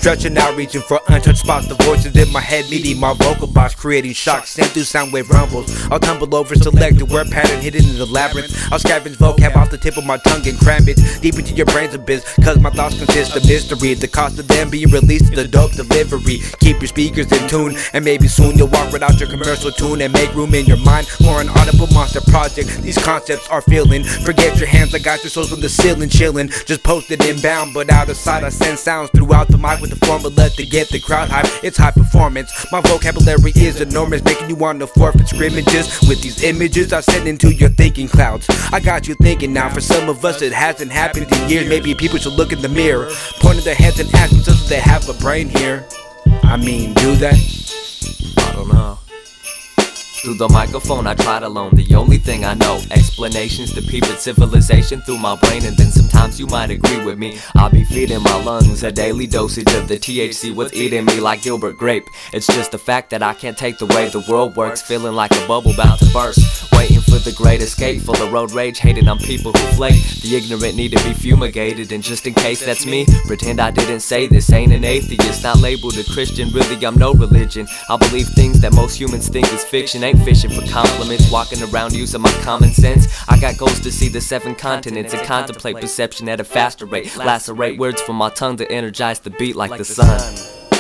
Stretching out, reaching for untouched spots. The voices in my head meeting my vocal box, creating shocks, sent through sound wave rumbles. I'll tumble over selected word pattern hidden in the labyrinth. I'll scavenge vocab off the tip of my tongue and cram it deep into your brain's abyss, cause my thoughts consist of mystery. The cost of them being released to the dope delivery. Keep your speakers in tune, and maybe soon you'll walk without your commercial tune and make room in your mind for an audible monster project. These concepts are feeling. Forget your hands, I got your souls on the ceiling chilling. Just posted inbound, but out of sight. I send sounds throughout the mic with the formula to get the crowd hype. It's high performance. My vocabulary is enormous, making you want to forfeit scrimmages with these images I send into your thinking clouds. I got you thinking now. For some of us it hasn't happened in years. Maybe people should look in the mirror, pointing their heads and ask themselves if they have a brain here. I mean, do they? I don't know. Through the microphone I tried alone, the only thing I know. Explanations to people civilization through my brain. And then sometimes you might agree with me, I'll be feeding my lungs a daily dosage of the THC what's eating me like Gilbert Grape. It's just the fact that I can't take the way the world works, feeling like a bubble bound to burst, waiting for the great escape. Full of road rage, hating on people who flake. The ignorant need to be fumigated, and just in case that's me, pretend I didn't say this. Ain't an atheist, not labeled a Christian, really I'm no religion. I believe things that most humans think is fiction. Ain't fishing for compliments, walking around using my common sense. I got goals to see the 7 continents and contemplate perception at a faster rate. Lacerate words from my tongue to energize the beat like the sun.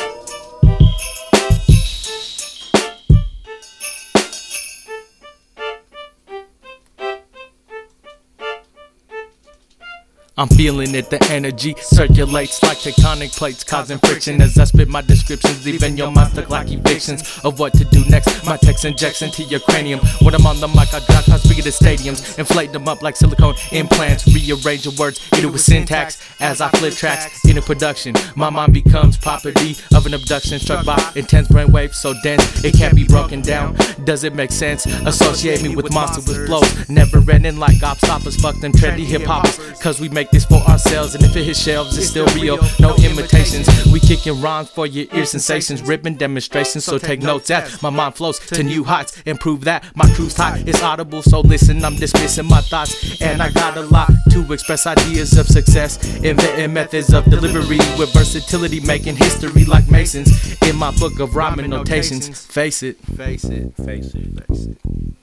I'm feeling it, the energy circulates like tectonic plates, causing friction as I spit my descriptions, leaving your mind stuck like evictions of what to do next. My text injects into your cranium. When I'm on the mic, I drop cause bigger than stadiums, inflate them up like silicone implants, rearrange your words, either with syntax as I flip tracks into production. My mind becomes property of an abduction, struck by intense brainwaves so dense it can't be broken down. Does it make sense? Associate me with monsters with flows, never ending like op stoppers. Fuck them trendy hip hoppers, cause we make this for ourselves, and if it hits shelves it's still real, no imitations. We kicking rhymes for your ear sensations, ribbon demonstrations, so take notes as my mind flows to new heights and prove that my crew's tight. It's audible, so listen, I'm dismissing my thoughts, and I got a lot to express. Ideas of success, inventing methods of delivery with versatility, making history like Masons in my book of rhyming notations. Face it, face it, face it, face it.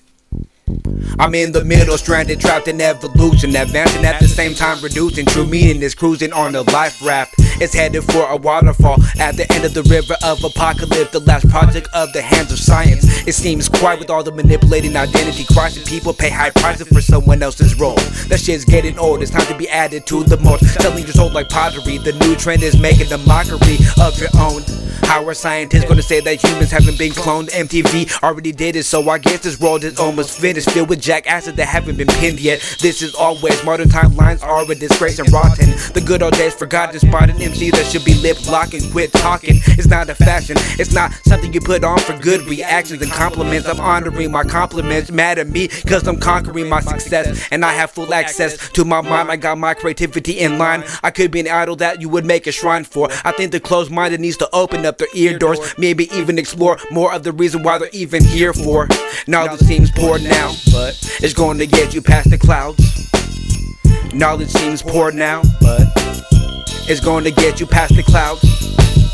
I'm in the middle, stranded, trapped in evolution, advancing at the same time, reducing. True meaning is cruising on a life raft. It's headed for a waterfall at the end of the river of apocalypse, the last project of the hands of science. It seems quiet with all the manipulating identity crisis. People pay high prices for someone else's role. That shit's getting old, it's time to be added to the mold. Selling your soul like pottery, the new trend is making a mockery of your own. How are scientists gonna say that humans haven't been cloned? MTV already did it, so I guess this world is almost finished, filled with jackasses that haven't been pinned yet. This is always modern timelines are a disgrace and rotten. The good old days forgotten, spotting MCs that should be lip locking, quit talking. It's not a fashion, it's not something you put on for good reactions and compliments. I'm honoring my compliments, mad at me cause I'm conquering my success, and I have full access to my mind. I got my creativity in line. I could be an idol that you would make a shrine for. I think the closed-minded needs to open up their ear doors, maybe even explore more of the reason why they're even here for. Knowledge seems poor now, but it's going to get you past the clouds. Knowledge seems poor now, but it's going to get you past the clouds.